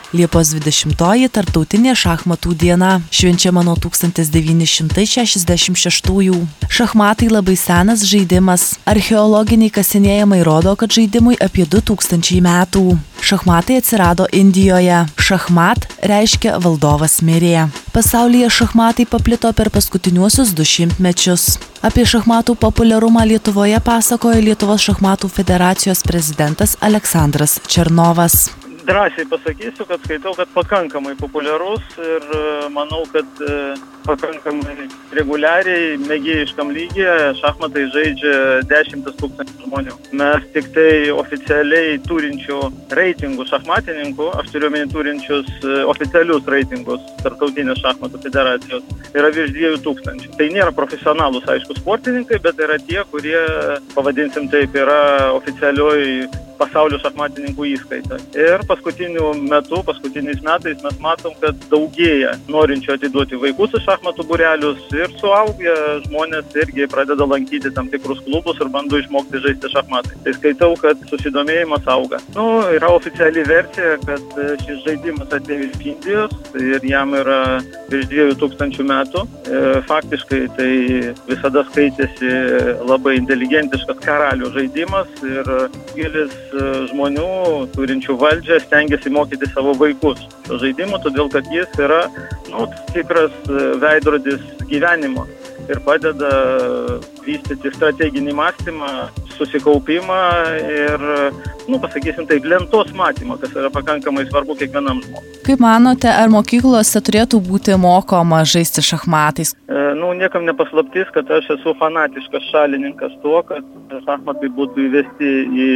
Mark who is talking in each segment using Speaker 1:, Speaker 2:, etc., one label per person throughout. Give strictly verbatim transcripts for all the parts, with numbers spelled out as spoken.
Speaker 1: Liepos dvidešimtoji tarptautinė šachmatų diena, švenčiama nuo tūkstantis devyni šimtai šešiasdešimt šeštųjų. Šachmatai labai senas žaidimas. Archeologiniai kasinėjimai rodo, kad žaidimui apie du tūkstančiai metų. Šachmatai atsirado Indijoje. Šachmat reiškia valdovas mirė. Pasaulyje šachmatai paplito per paskutiniuosius du šimtmečius. Apie šachmatų populiarumą Lietuvoje pasakojo Lietuvos šachmatų federacijos prezidentas Aleksandras Černovas.
Speaker 2: Drąsiai pasakysiu, kad skaitau, kad pakankamai populiarus ir manau, kad pakankamai reguliariai mėgėjiškam lygyje šachmatai žaidžia dešimtis tūkstančių žmonių. Mes tik tai oficialiai turinčių reitingų šachmatininkų, aš turiu omeny turinčius oficialius reitingus Tarptautinės šachmatų federacijos, yra virš dviejų tūkstančių. Tai nėra profesionalūs, aišku, sportininkai, bet yra tie, kurie, pavadinsim taip, yra oficialioj pasaulio šachmatininkų įskaita. Ir paskutiniu metu, paskutiniais metais mes matom, kad daugėja norinčių atiduoti vaikus į šachmatų būrelius ir suaugę žmonės irgi pradeda lankyti tam tikrus klubus ir bando išmokti žaisti šachmatai. Tai skaitau, kad susidomėjimas auga. Nu, yra oficiali versija, kad šis žaidimas atėjo iš Indijos ir jam yra virš dviejų tūkstančių metų. Faktiškai tai visada skaitėsi labai inteligentiškas karalių žaidimas ir gilis žmonių turinčių valdžią stengiasi mokyti savo vaikus šio žaidimo, todėl kad jis yra nu, tikras veidrodis gyvenimo ir padeda vystyti strateginį mąstymą, susikaupimą ir, nu, pasakysim taip, lentos matymą, kas yra pakankamai svarbu kiekvienam žmogui.
Speaker 1: Kaip manote, ar mokyklose turėtų būti mokoma žaisti šachmatais?
Speaker 2: E, nu, niekam nepaslaptis, kad aš esu fanatiškas šalininkas tuo, kad šachmatai būtų įvesti į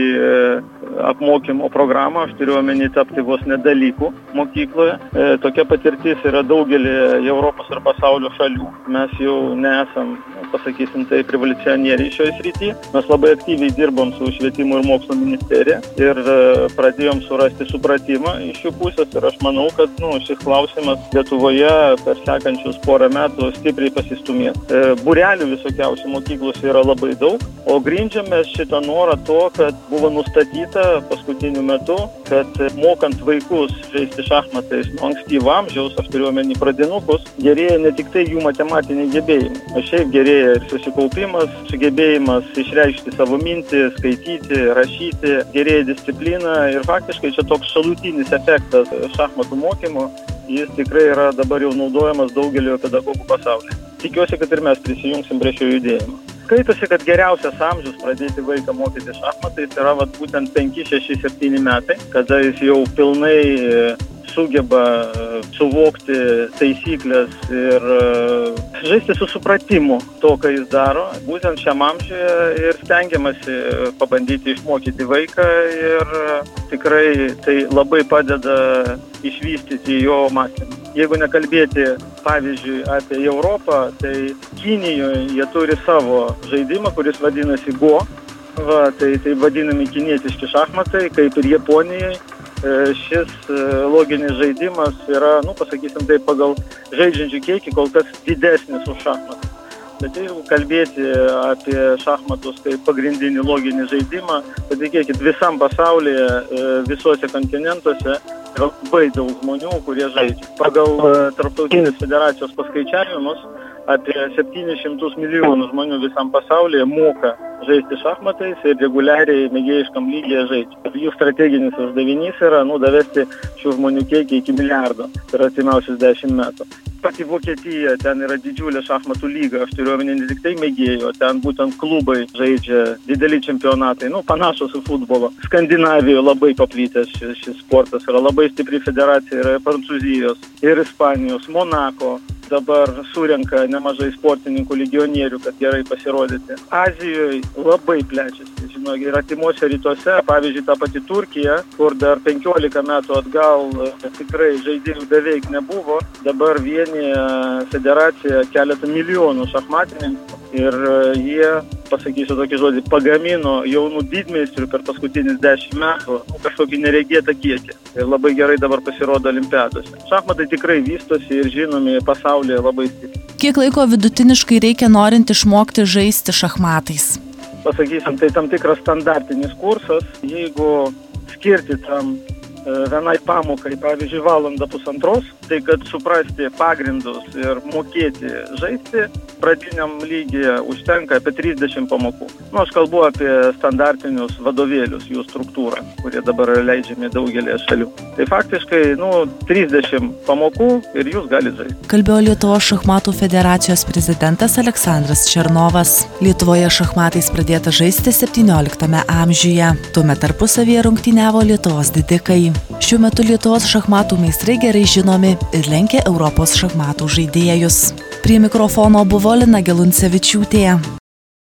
Speaker 2: apmokymo programą, aš turiu omeny tapti vos nedalykų mokykloje. E, tokia patirtis yra daugelį Europos ir pasaulio šalių. Mes jau nesam, pasakysim tai, revoliucionieriai šioje srityje. Mes labai aktyviai dirbom su Švietimo ir mokslo ministerija ir pradėjom surasti supratimą iš jų pusės ir aš manau, kad nu, šis klausimas Lietuvoje per sekančius porą metų stipriai pasistumės. E, būrelių visokiausių mokyklose yra labai daug, o grindžiame šitą norą to, kad buvo nustatyta paskutiniu metu, kad mokant vaikus žaisti šachmatais nuo ankstyvo amžiaus, aš turiu omeny pradinukus, gerėja ne tik tai jų matematiniai gebėjimai, o šiaip gerėja ir susikaupimas, sugebėjimas išreikšti savo mintį, skaityti, rašyti, gerėja disciplina ir faktiškai čia toks šalutinis efektas šachmatų mokymo, jis tikrai yra dabar jau naudojamas daugelio pedagogų pasaulyje. Tikiuosi, kad ir mes prisijungsim prie šio judėjimo. Skaitosi, kad geriausias amžius pradėti vaiką mokyti šachmatais yra vat, būtent penki, šeši, septyni metai, kada jis jau pilnai sugeba suvokti taisyklės ir žaisti su supratimu to, ką jis daro. Būtent šiam amžiuje ir stengiamasi pabandyti išmokyti vaiką ir tikrai tai labai padeda išvystyti jo mąstymą. Jeigu nekalbėti, pavyzdžiui, apie Europą, tai Kinijoje jie turi savo žaidimą, kuris vadinasi Go. Va, tai, tai vadinami kinietiški šachmatai, kaip ir Japonijai. Šis loginis žaidimas yra, nu, pasakysim taip, pagal žaidžiančių kiekį kol kas didesnis už šachmatus. Bet jeigu kalbėti apie šachmatus kaip pagrindinį loginį žaidimą, patikėkit, visam pasaulyje, visuose kontinentuose yra labai daug žmonių, kurie žaidžia. Pagal Tarptautinės federacijos paskaičiavimus, apie septynis šimtus milijonų žmonių visam pasaulyje moka žaisti šachmatais ir reguliariai mėgėjiškam lygyje žaidžia. Jų strateginis uždavinys yra nu, davesti šių žmonių kiekį iki milijardo per artimiausius dešimt metų. Pati Vokietija, ten yra didžiulė šachmatų lyga, aš turiu omeny ne tik tai mėgėjų, ten būtent klubai žaidžia dideli čempionatai, nu, panašus į futbolo. Skandinavijoje labai paplitęs šis, šis sportas, yra labai stipri federacija, yra Prancūzijos ir Ispanijos, Monako. Dabar surenka nemažai sportininkų legionierių, kad gerai pasirodyti. Azijoje labai plečiasi, žinau, ir artimuose rytuose, pavyzdžiui, ta pati Turkija, kur dar penkiolika metų atgal tikrai žaidėjų beveik nebuvo, dabar vienyje federacija keletą milijonų šachmatininkų ir jie, pasakysiu tokį žodį, pagamino jaunų didmeistrių per paskutinius dešimt metų nu, kažkokį neregėtą kiekį. Ir labai gerai dabar pasirodo olimpiadose. Šachmatai tikrai vystosi ir žinomi pasaulyje labai stipriai.
Speaker 1: Kiek laiko vidutiniškai reikia norint išmokti žaisti šachmatais?
Speaker 2: Pasakysim, tai tam tikras standartinis kursas. Jeigu skirti tam vienai pamokai, pavyzdžiui, valandą pusantros, tai kad suprasti pagrindus ir mokėti žaisti, pradiniam lygyje užtenka apie trisdešimt pamokų. Nu, aš kalbu apie standartinius vadovėlius, jų struktūrą, kurie dabar leidžiami daugelį šalių. Tai faktiškai, nu, trisdešimt pamokų ir jūs galite žaisti.
Speaker 1: Kalbėjo Lietuvos šachmatų federacijos prezidentas Aleksandras Černovas. Lietuvoje šachmatais pradėta žaisti septynioliktame amžiuje. Tuomet tarpusavyje rungtyniavo Lietuvos didikai. Šiuo metu Lietuvos šachmatų meistrai gerai žinomi ir lenkia Europos šachmatų žaidėjus. Prie mikrofono buvo Lina Geluncevičiūtė.